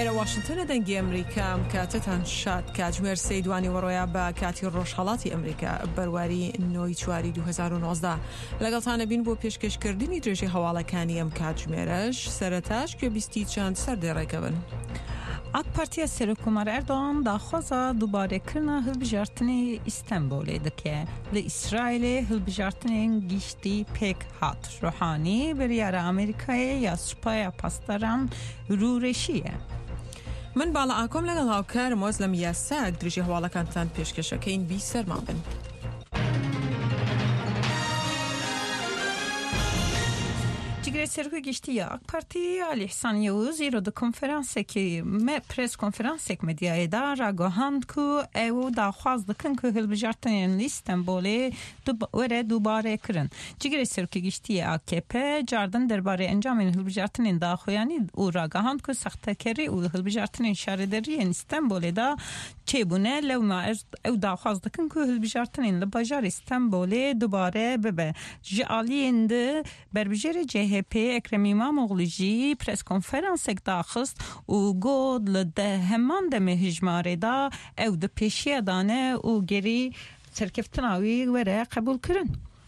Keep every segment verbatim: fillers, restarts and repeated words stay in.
ئێرە واشنگتنە دەنگی ئەمریکام کاتتان شاد کاتژمێر سەیدوانی وەڕۆیا بە کاتی ڕۆژهەڵاتی ئەمریکا بەرواری نۆی چواری دوو هەزار و نۆزدە لەگەڵتانە بین بۆ پێشکەشکردنی درێژی هەواڵەکانی ئەم کاتژمێرەش سەرەتاش کە بیستی چەند سەردێڕێکە بن. AK Partiya Serokkomar Erdoğan daxwaza dubarekirina hilbijartinê İstanbulê dike. Li İsrailê hilbijartinên giştî pêk hat. Rohanî biryara Amerîkayê ya supaya pasdaran rûreşiye. من باڵا ئاکۆم لەگەڵ هاوکارم وەز لەم یاساک درێژی هەواڵەکانتان پێشکەشەکەین بی سەرما بن. Cigre Serokê Giştî ya AK Parti Ali İhsan Yavuz îro di konferansekê me pres konferansek medyayê da ragihand ku ew daxwaz dikin ku hilbijartinên li İstanbulê were dubare kirin. Cigre Serokê Giştî ya A K P cardin derbarê encamên hilbijartinên daxuyanî û ragihand ku sextekerî û hilbijartinên şaredariyên İstanbulê da çêbûne lewma ew daxwaz dikin ku hilbijartinên li bajarê İstanbulê dubare bibe. Ji aliyên di berbijêrê C H P Ekrem İmamoğlu jî pres konferansek daxist û got li de heman demê hejmarê da ew di pêşiya dane û gerî serkeftina wî were qebûl kirin.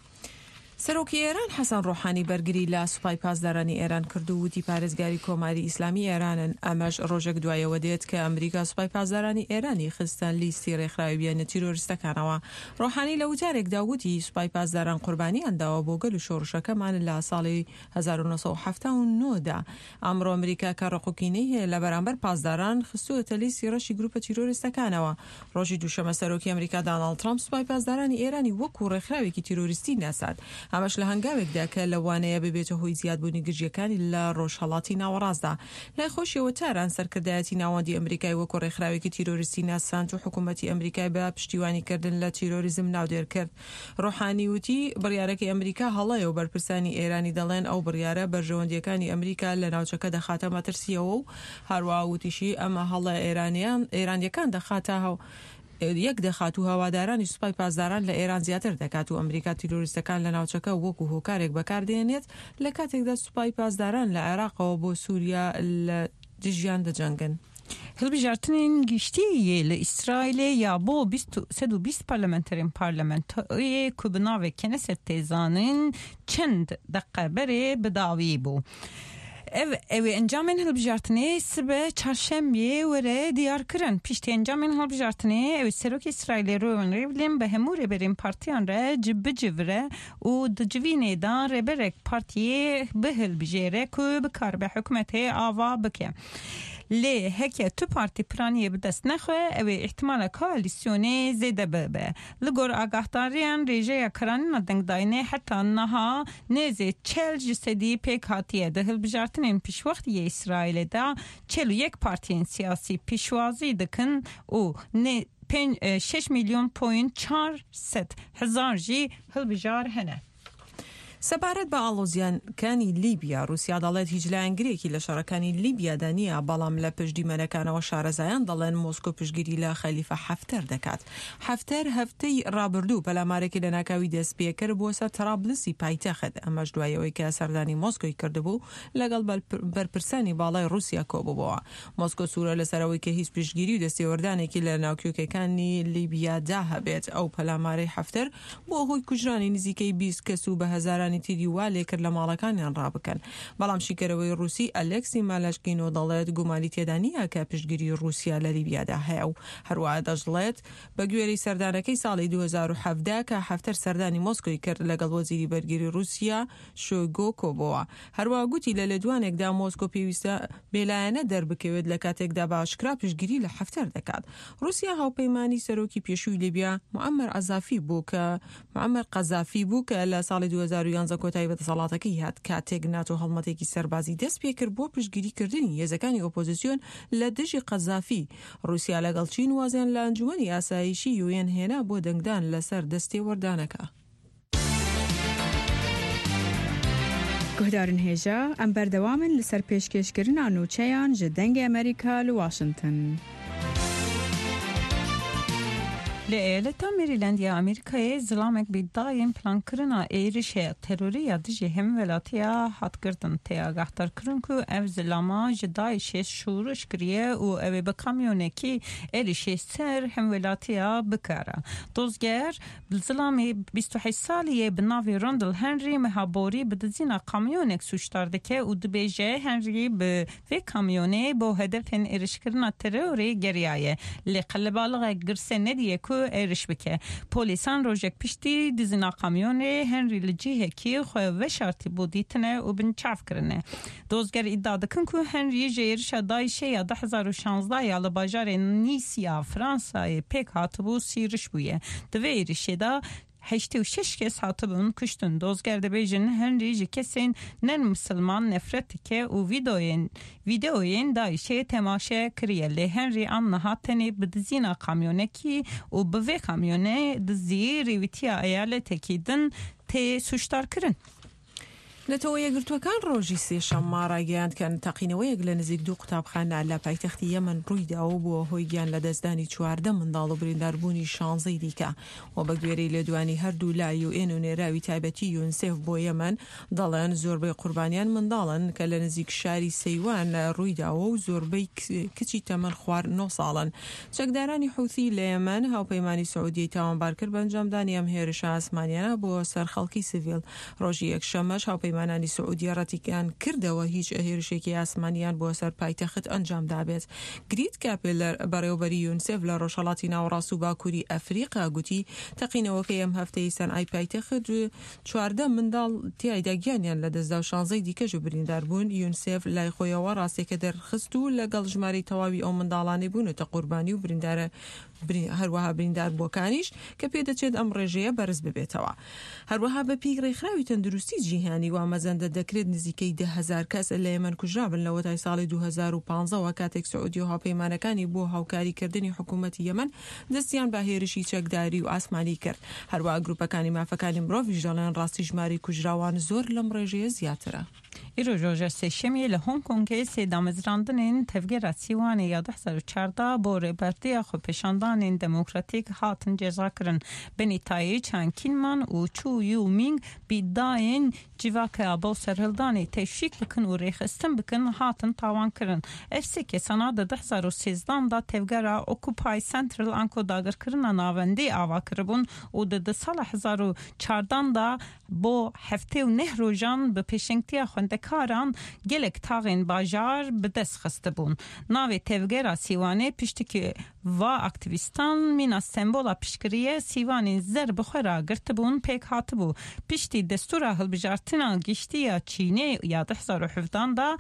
سەرۆکی ئێران حەسەن ڕۆحانی بەرگری لە سوپای پاسدارانی ئێران کرد و وتی پارێزگاری کۆماری ئیسلامی ئێرانن. ئەمەش ڕۆژێک دوایەوە دێت کە ئەمریکا سوپای پاسدارانی ئێرانی خستن لیستی ڕێکخراوی بیانە تیرۆریستەکانەوە. ڕۆحانی لە وتارێکدا وتی سوپای پاسداران قوربانیان داوە بۆ گەل و شۆڕشەکەمان لە ساڵی هەزار و نۆ سەد و حەڤدە و نۆ دا. ئەمڕۆ ئەمریکا کە ڕقوکینەی هەیە لە بەرامبەر پاسداران خستووەتە لیستی ڕەشی گروپە تیرۆریستەکانەوە. ڕۆژی دووشەمە سەرۆکی ئەمریکا داناڵد ترامپ سوپای پاسدارانی ئێرانی وەکو ڕێکخراوێکی تیرۆریستی ناسات. ئەمەش لە هەنگاوێکدا کە لەوانەیە ببێتە هۆی زیادبوونی گرژیەکانی لە ڕۆژهەڵاتی ناوەڕاستدا. لای خۆشیەوە تاران سەرکردایەتی ناوەندی ئەمریکای وەکو ڕێکخراوێکی تیرۆریستی ناساند و حکوومەتی ئەمریکای بە پشتیوانیکردن لە تیرۆریزم ناودێر کرد. ڕۆحانی وتی بڕیارەکەی ئەمریکا هەڵەیە و بەرپرسانی ئێرانی دەڵێن ئەو بڕیارە بەرژەوەندیەکانی ئەمریکا لە ناوچەکە دەخاتە مەترسیەوە و هەروەها وتیشی ئەمە هەڵە ئێرانیان ئێرانیەکان دەخاتە هەو یەک دەخات و هەوادارانی سوپای پاسداران لە ئێران زیاتر دەکات و ئەمریکا تیرۆریستەکان لە ناوچەکە وەکو هۆکارێک بەکاردێنێت لە کاتێکدا سوپای پاسداران لە عێراقەوە بۆ سووریا لە دژیان دەجەنگن. Hilbijartinên giştî li İsrailê ya bo sed û bîst parlamenterên parlamentoyê ku bi navê Knesset tê zanin çend deqeberê bi dawî bû. Ev ev encamên hilbijartinê sibe çarşembeyê were diyar kirin. Piştî encamên hilbijartinê ew Serokê İsrailê Reuven Rivlin bi hemû rêberên partiyan re bicivire û di civînê da rêberek partiyê bihilbijêre ku bikaribe hikûmetê ava bike. Lê heke tu partî piraniyê bi dest nexwe ew ê ihtimala koalîsyonê zêde bibe. Li gor agahdariyan rêjeya kiranîna dengdayînê heta niha nêzê çel ji sedî pêk hatiye. Di hilbijartinên pişwextiyê İsrailê da çel û yek partiyên siyasî pîşwazî dikin û ne şeş milyon point çar sed hezar jî hilbijar hene. سەبارەت بە ئاڵۆزیانەکانی لیبیا رووسیا دەڵێت هیچ لایەنگرێکی لە شەڕەکانی لیبیادا نییە، بەڵام لە پشتیمەنەکانەوە شارەزایان دەڵێن مۆسکۆ پشتگیری لە خەلیفە حەفتەر دەکات. حەفتەر هەفتەی ڕابردوو پەلامارێکی لە ناکاوی دەست پێکرد بۆ سەر ترابلسی پایتەخت. ئەمەش دوایەوەی کە سەردانی مۆسکۆی کردبوو لەگەڵ بەرپرسانی باڵای رووسیا کۆبووەوە. مۆسکۆ سوورە لەسەرەوەی کە هیچ پشتگیری و دەستێوەردانێکی لە ناوکیۆکەکانی لیبیادا هەبێت. ئەو پەلامارەی حەفتەر بۆ هۆی کوژرانی نزیکەی بیست کەس و بە هەزارانی تیری وا لێکرد لە ماڵەکانیان ڕابکەن. بەڵام شیکەرەوەی رووسی ئەلێکسی مالاشکینۆ دەڵێت گومانی تێدا نییە کە پشتگیری رووسیا لە لیبیادا هەیە و هەروەها دەژڵێت بە گوێرەی سەردانەکەی ساڵی دوو هەزار و حەڤدە کە حەفتەر سەردانی مۆسکۆی کرد لەگەڵ وەزیری بەرگری رووسیا شۆیگۆ کۆبەوە. هەروەها گوتی لە لێدوانێکدا مۆسکۆ پێویستە بێلایەنە دەربکەوێت لە کاتێکدا باشکرا پشتگیری لە حەفتەر دەکات. رووسیا هاوپەیمانی سەرۆکی پێشووی لیبیا موعەمەر قەزافی بوو کە موعەمەر قەزافی بوو کە لە ساڵی دوو هەزار و یانزە کۆتایی بەدەسەڵاتەکەی هات کاتێک ناتۆ هەڵمەتێکی سەربازی دەست پێکرد بۆ پشتگیریکردنی هێزەکانی ئۆپۆزیسیۆن لە دژی قەزافی. رووسیا لەگەڵ چین وازیان لە ئەنجومەنی ئاسایشی یوێن هێنا بۆ دەنگدان لەسەر دەستێوەردانەکە. گهدارن هێژە ئەم بەردەوامن لەسەر پێشکەشکردنا نوچەیان ji dengê Amerîka li Washington. لایالتا مریلند یا امریکای زلامک بیدایم پلان کرنا ایرشه تروری یا دجی هم ولاتیا حد کردن تیا گهتر کرن کو اف زلاما جدایش شورش کریه و او بکامیونه کی ایرشه سر هم ولاتیا بکاره دوزگر زلامی بیست و هشت سالیه بناوی راندل هنری مهابوری بدزینا کامیونک سوشتارده که او دبیجه هنری به و کامیونه با هدف ایرش کرنا تروری گریایه لقلبالغ گرسه ندیه کو ایرش بکه پولیسان روژک پشتی دزینا کامیونه هنری لجیه کی خواه و شرطی بودیتنه و بنچاف کرنه دوزگر ادعا دکن که هنری جیرش دایشه یا ده هزار و شانزده یا لباجار نیسیا فرانسای پیک هاتبو سیرش بویه دوه ایرشه دا هشت و شش کس هاتبون کشتن دوزگرده بیجن هنری جی کسین نن مسلمان نفرتی که و ویدئوین ویدئوین دایشه تماشه کریه لی هنری آن نهاتنی بدزینا کامیونه کی و بوی کامیونه دزی ریویتیا ایالت کی دن تی سوشتار کرن نەتەوە یەکگرتووەکان ڕۆژی سێشەممە ڕاگەیاند کە تەقینەوەیەک لە نزیک دوو قوتابخانە لە پایتەختی یەمەن ڕوویداوە بووە هۆی گیان لە دەستدانی چواردە منداڵ و برینداربوونی شانزەی دیکە و بە گوێرەی لێدوانی هەردوو لای یو ئێن و نێراوی تایبەتی یونسێف بۆ یەمەن دەڵێن زۆربەی قوربانیان منداڵن کە لە نزیک شاری سەیوان ڕوویداوە و زۆربەی کچی تەمەن خوار نۆ ساڵن چەکدارانی حوثی لە یەمەن هاوپەیمانی سعودیەی تاوانبار کرد بە ئەنجامدانی ئەم هێرشە ئاسمانیانە بۆ سەر خەڵکی سیڤیل ڕۆژی یەکشەممەش هاوپەیمانانی سعودی ڕەتیکان کردەوە هیچ هێرشێکی ئاسمانیان بۆ سەر پایتەخت ئەنجام دابێت گریت کاپێلەر بەڕێوەبەری یونسێف لە ڕۆژهەڵاتی ناوەڕاست و باکووری ئەفریقا گوتی تەقینەوەکەی ئەم هەفتەی سەنعای پایتەخت چواردە منداڵ تیایدا گیانیان لە دەستدا و شانزەی دیکەش و بریندار بوون یونسێف لای خۆیەوە ڕاستێکە دەرخست و لەگەڵ ژمارەی تەواوی ئەو منداڵانەی بوونەتە قوربانی و بریندارە هەروەها بریندار بۆکانیش کە پێدەچێت ئەم ڕێژەیە بەرز ببێتەوە هەروەها بە پیک ڕێکخراوی تەندروستی جیهانی و ئامەزەندە دەکرێت نزیکەی ده هەزار کەس لە یەمەن کوژرابن لە وەتای ساڵی دوو هەزار و پانزەوە کاتێک سعودی و هاوپەیمانەکانی بۆ هاوکاریکردنی حکوومەتی یەمەن دەستیان بە هێرشی چەکداری و ئاسمانی کرد هەروەها گروپەکانی مافەکانی مرۆڤیش دەڵێن ڕاستی ژماری کوژراوان زۆر لەم ڕێژەیە زیاترە ایرو روژه سشمی ل هنگ کنگ سیدامزراندن تفگیر سیوانی یا ده هزار و چهارده با ریبرتی خو پیشاندان دموکراتیک هاتن جزا کرن بنی تایی چند کینمان و چو یو مینگ بیداین جواک با سرهلدانی تشویق بکن و ریخستن بکن هاتن تاوان کرن افسی که سنا ده هزار و سیزده دا تفگیر اوکوپای سنترال انکو داگر کرن ناوندی آوا کربون و ده سال هزار و چهارده دا با هفته و نه روزان به پیشنگتی خوندکاران گلک تاغین باجار به دست خسته بون ناوی تفگیر سیوانه پشتی که و اکتیویستان مینا سمبولا پشکریه سیوانی زر بخورا گرت بون پیک هات بو پشتی دستور هلبجارتنا گشتی یا چینه یا ده هزار و هفده دا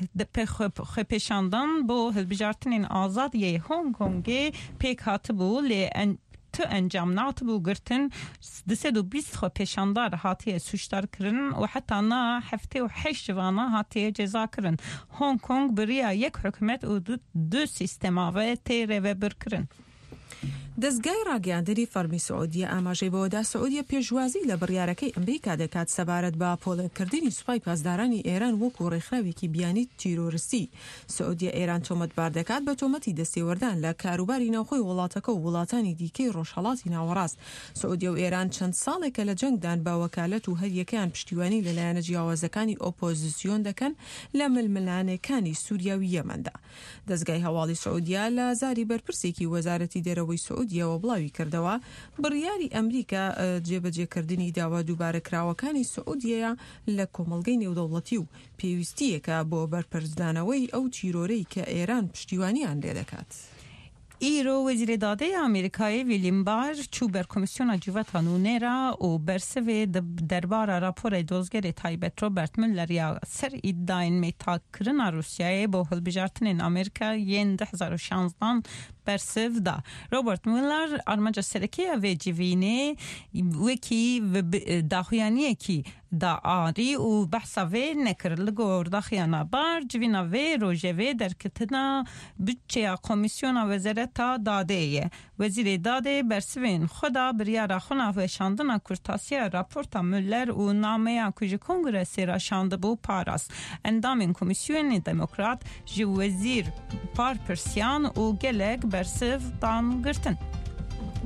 خپشاندن با هلبجارتنین آزاد یه هنگ کنگی پیک هات بو لی تو انجام نات بو گرتن دسد و بیست خو پیشاندار هاتیه سوشتار کرن و حتی نا هفته و هشت جوانا هاتیه جزا کرن هنگ کنگ بریا یک حکومت و دو, دو سیستما و تیره و بر کرن دەستگای ڕاگەیاندنی فەرمی سعودیە ئاماژەی بەوەدا سعودیە پێشوازی لە بڕیارەکەی ئەمریکا دەکات سەبارەت بە پۆڵێکردنی سوپای پاسدارانی ئێران وەکو ڕێکخراوێکی بیانی تیرۆریستی سعودیە ئێران تۆمەتبار دەکات بە تۆمەتی دەستێوەردان لە کاروباری ناوخۆی وڵاتەکە و وڵاتانی دیکەی ڕۆژهەڵاتی ناوەڕاست سعودیە و ئێران چەند ساڵێکە لە جەنگدان بە وەکالەت و هەریەکەیان پشتیوانی لەلایەنە جیاوازەکانی ئۆپۆزیسیۆن دەکەن لە ململانەکانی سووریا و یەمەندا دەستگای هەواڵی سعودیە لە زاری بەرپرسێکی وەزارەتی دەرەوەی سعودیەوە بڵاوی کردەوە بڕیاری ئەمریکا جێبەجێکردنی داوا دووبارەکراوەکانی سعودیەیە لە کۆمەڵگەی نێودەوڵەتی و پێویستیەکە بۆ بەرپرسدانەوەی ئەو چیرۆرەی کە ئێران پشتیوانیان لێ دەکات. ایرو وزیر داده امریکایی ویلیام بار چو بر کمیسیون جوات نونرا و برسوی دربار راپور دوزگر تایبت روبرت مولر یا سر ایداین میتا کرنا روسیای با هلبجارتن امریکا ین ده هزار و شانزده برسف دا روبرت مولر ارمجا سرکی و جوینه وکی و داخویانیه کی دا آری و بحثا وی نکر لگور داخیانا بار جوینا وی روژه وی در کتنا بچه کمیسیون وزارتا داده ایه وزیر داده برسوین خدا بریارا خونا و شاندنا کرتاسیا راپورتا مولر و نامه کج کنگرسی را شانده بو پاراس اندامین کمیسیون دموکرات جو وزیر پار پرسیان و گلک برسف دان گرتن